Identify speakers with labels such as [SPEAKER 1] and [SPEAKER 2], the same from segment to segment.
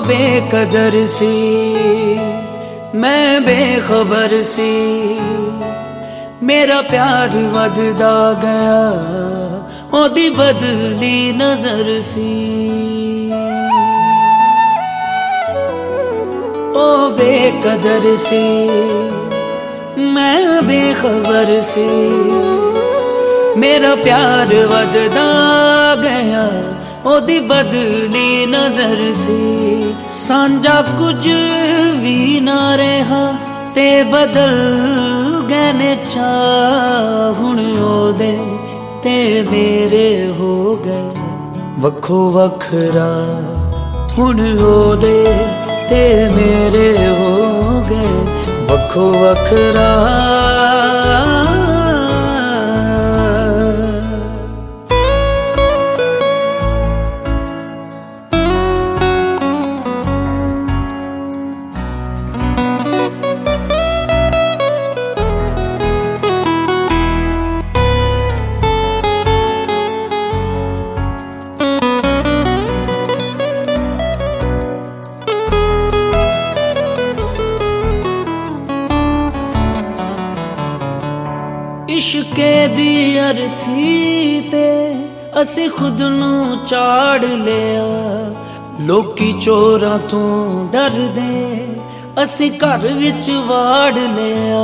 [SPEAKER 1] बेकदर सी मैं बेखबर सी, मेरा प्यार वधदा गया ओदी बदली नजर सी। ओ बेकदर सी मैं बेखबर सी, मेरा प्यार वधदा गया ओदी बदली नजर सी। सांझा कुछ भी ना रहा ते बदल गए ने चाह, हुण ओदे ते मेरे हो गए वखो वखरा। हुण ओदे ते मेरे हो गए वखो वखरा। इश्के दी अर्थी ते असी खुद नू चाड़ लिया, लोकी चोरां तों डरदे असी घर विच वाड़ लिया।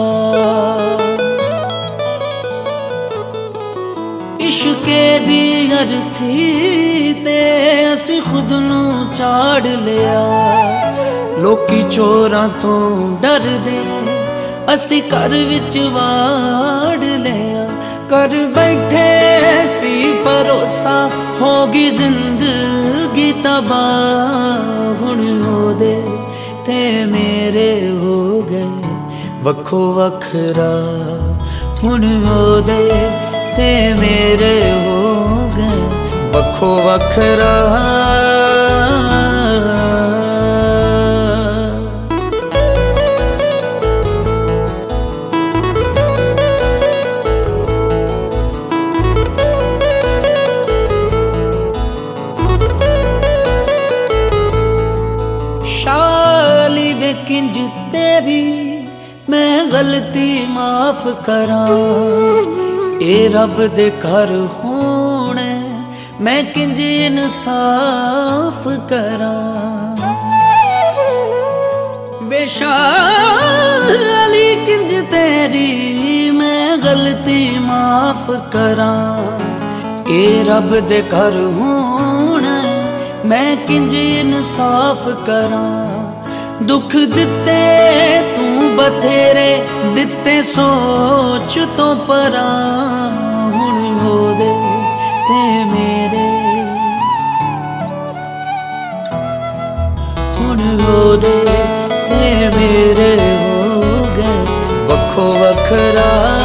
[SPEAKER 1] इश्के दी अर्थी ते असी खुद नू चाड़ लिया, लोकी चोरां तों डरदे असी घर विच वाड़ लिया। कर बैठे सी भरोसा होगी जिंदगी तबाह, हुण ओदे ते मेरे हो गए वखो वखरा। हुण ओदे ते मेरे हो गए वखो वखरा। शाली वे किंज तेरी मैं गलती माफ करा, ए रब दे घर होने मैं किंज इंसाफ करा। बेशाली किंज तेरी मैं गलती माफ करा, ए रब दे घर होने मैं किंज इंसाफ करा। दुख दिते तू बथेरे दिते सोच तो परा, हुण ओदे ते मेरे, हुण ओदे ते मेरे हो गए वखो वखरा।